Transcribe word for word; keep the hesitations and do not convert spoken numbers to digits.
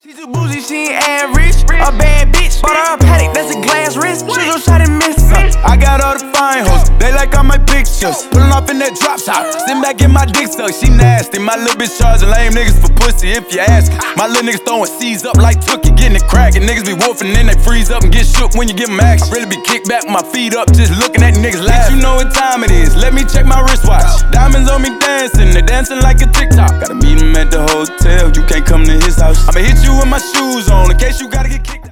She too bougie, she ain't average. A bad bitch, bought her a paddock, that's a glass wrist. She gon' shot and miss. I got all the fine hoes, they like all my pictures. Pullin' off in that drop top, sitting back in my dick suck. She nasty, my little bitch charging lame niggas for pussy if you ask. My little niggas throwing C's up like Tookie, getting it crackin'. Niggas be wolfing and they freeze up and get shook when you give them action. I really be kicked back with my feet up, just looking at niggas laugh. You know what time it is, let me check my wristwatch. Diamonds on me dancing, they dancing like a TikTok. Gotta meet him at the hotel, you can't come to his house. I'ma hit you with my shoes on in case you gotta get kicked out.